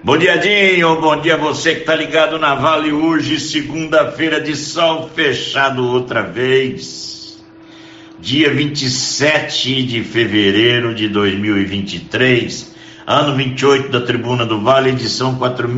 Bom dia, Dinho. Bom dia a você que tá ligado na Vale hoje, segunda-feira de sol fechado outra vez. Dia 27 de fevereiro de 2023, ano 28 da Tribuna do Vale, edição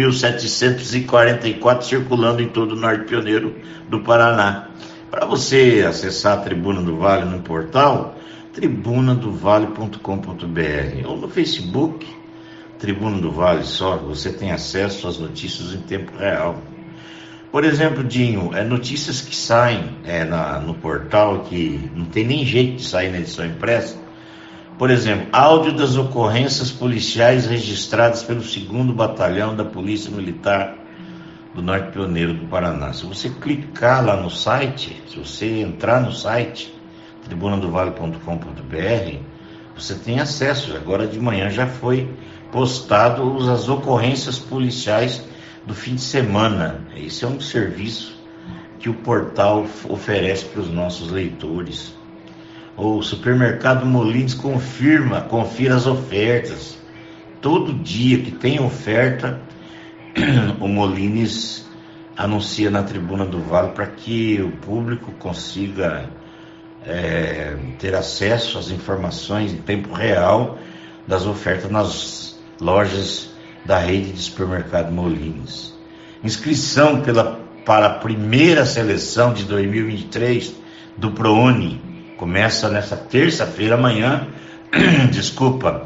4.744, circulando em todo o Norte Pioneiro do Paraná. Para você acessar a Tribuna do Vale no portal, tribunadovale.com.br ou no Facebook, Tribuna do Vale só, você tem acesso às notícias em tempo real. Por exemplo, Dinho, notícias que saem no portal que não tem nem jeito de sair na edição impressa. Por exemplo, áudio das ocorrências policiais registradas pelo 2º Batalhão da Polícia Militar do Norte Pioneiro do Paraná. Se você clicar lá no site, se você entrar no site, tribunadovale.com.br, você tem acesso. Agora de manhã já foi postado as ocorrências policiais do fim de semana. Esse é um serviço que o portal oferece para os nossos leitores. O supermercado Molines confira as ofertas. Todo dia que tem oferta, o Molines anuncia na Tribuna do Vale para que o público consiga ter acesso às informações em tempo real das ofertas nas lojas da rede de supermercado Molines. Inscrição para a primeira seleção de 2023 do ProUni começa nessa terça-feira, amanhã. Desculpa.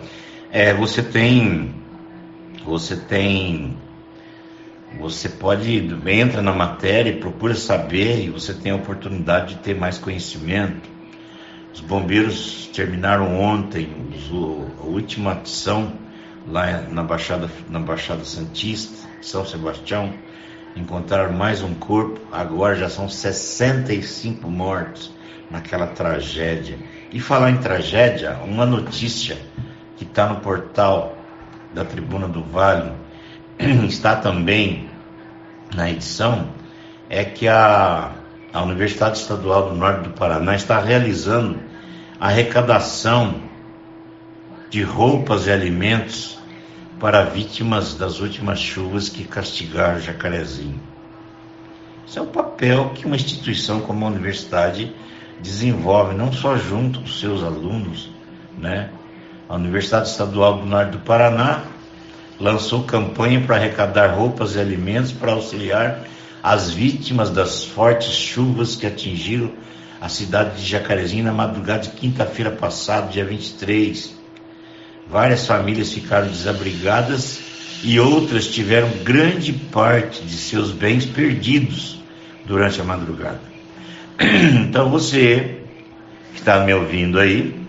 Você pode, entra na matéria e procura saber, e você tem a oportunidade de ter mais conhecimento. Os bombeiros terminaram ontem a última ação lá na Baixada Santista, São Sebastião. Encontraram mais um corpo, agora já são 65 mortos naquela tragédia. E falar em tragédia, uma notícia que está no portal da Tribuna do Vale, está também na edição, é que a Universidade Estadual do Norte do Paraná está realizando a arrecadação de roupas e alimentos para vítimas das últimas chuvas que castigaram Jacarezinho. Esse é o papel que uma instituição como a universidade desenvolve, não só junto com seus alunos, né? A Universidade Estadual do Norte do Paraná lançou campanha para arrecadar roupas e alimentos para auxiliar as vítimas das fortes chuvas que atingiram a cidade de Jacarezinho na madrugada de quinta-feira passada, dia 23. Várias famílias ficaram desabrigadas e outras tiveram grande parte de seus bens perdidos durante a madrugada. Então você que está me ouvindo aí,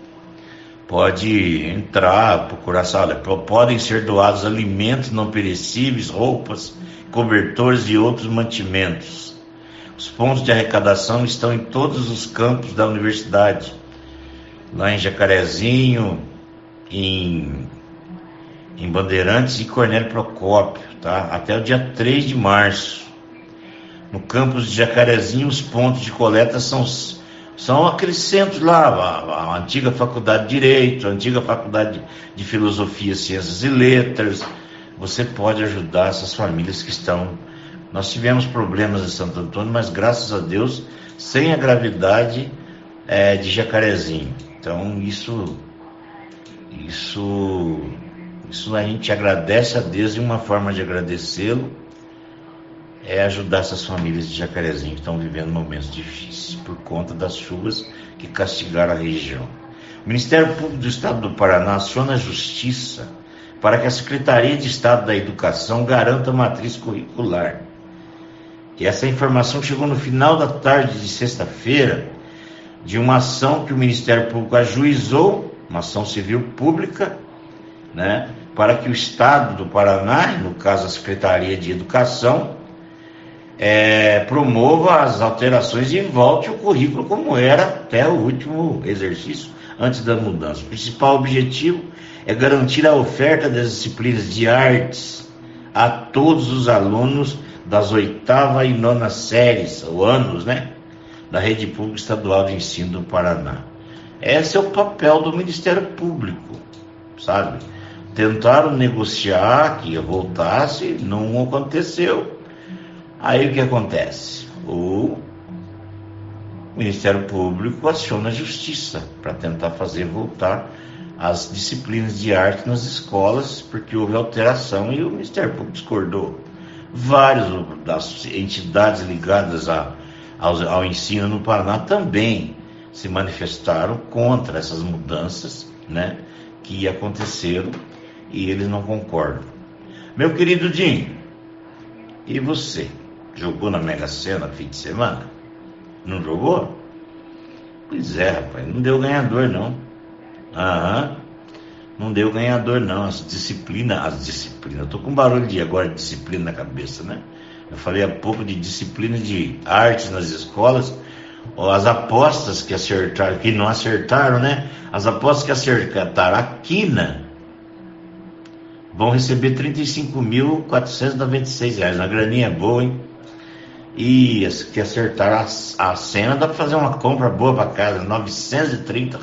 pode entrar, procurar sala. Podem ser doados alimentos não perecíveis, roupas, cobertores e outros mantimentos. Os pontos de arrecadação estão em todos os campos da universidade, lá em Jacarezinho, em Bandeirantes e Cornélio Procópio, tá? Até o dia 3 de março. No campus de Jacarezinho, os pontos de coleta são aqueles centros lá, a antiga Faculdade de Direito, a antiga Faculdade de Filosofia, Ciências e Letras. Você pode ajudar essas famílias que estão... Nós tivemos problemas em Santo Antônio, mas graças a Deus, sem a gravidade de Jacarezinho. Então isso a gente agradece a Deus, e uma forma de agradecê-lo é ajudar essas famílias de Jacarezinho que estão vivendo momentos difíceis por conta das chuvas que castigaram a região. O Ministério Público do Estado do Paraná aciona a Justiça para que a Secretaria de Estado da Educação garanta a matriz curricular. E essa informação chegou no final da tarde de sexta-feira, de uma ação que o Ministério Público ajuizou, uma ação civil pública, né, para que o Estado do Paraná, no caso a Secretaria de Educação, promova as alterações e volte o currículo como era até o último exercício, antes da mudança. O principal objetivo é garantir a oferta das disciplinas de artes a todos os alunos das 8ª e 9ª séries, ou anos, né, da Rede Pública Estadual de Ensino do Paraná. Esse é o papel do Ministério Público, sabe? Tentaram negociar que voltasse, não aconteceu. Aí o que acontece? O Ministério Público aciona a Justiça para tentar fazer voltar as disciplinas de arte nas escolas, porque houve alteração e o Ministério Público discordou. Várias das entidades ligadas ao ensino no Paraná também se manifestaram contra essas mudanças, né, que aconteceram, e eles não concordam. Meu querido Dinho, e você? Jogou na Mega Sena no fim de semana? Não jogou? Pois é, rapaz, não deu ganhador não. Não deu ganhador não. As disciplinas, eu tô com barulho agora de disciplina na cabeça, né? Eu falei há pouco de disciplina de artes nas escolas. As apostas que acertaram, que não acertaram, né? As apostas que acertaram a quina vão receber R$ 35.496, uma graninha boa, hein? E as que acertaram a cena, dá para fazer uma compra boa para casa, R$ 930.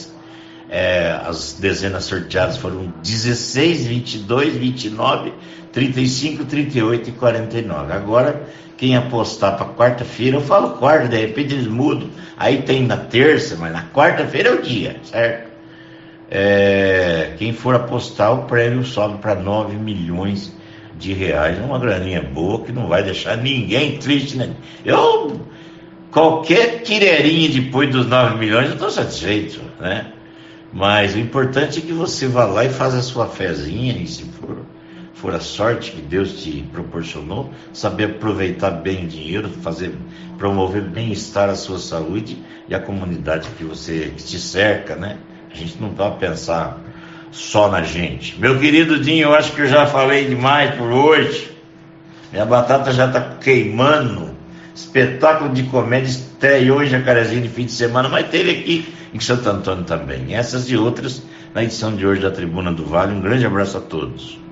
As dezenas sorteadas foram 16, 22, 29, 35, 38 e 49. Agora, quem apostar para quarta-feira, eu falo quarta, de repente eles mudam. Aí tem na terça, mas na quarta-feira é o dia, certo? Quem for apostar, o prêmio sobe para R$ 9 milhões. Uma graninha boa que não vai deixar ninguém triste, né? Qualquer tireirinha depois dos 9 milhões, eu estou satisfeito, né? Mas o importante é que você vá lá e faça a sua fezinha, e se for a sorte que Deus te proporcionou, saber aproveitar bem o dinheiro, promover bem-estar à sua saúde e à comunidade que te cerca, né? A gente não vai pensar só na gente. Meu querido Dinho, eu acho que eu já falei demais por hoje. Minha batata já está queimando. Espetáculo de comédia estreou em Jacarezinho de fim de semana, mas teve aqui em Santo Antônio também. Essas e outras na edição de hoje da Tribuna do Vale. Um grande abraço a todos.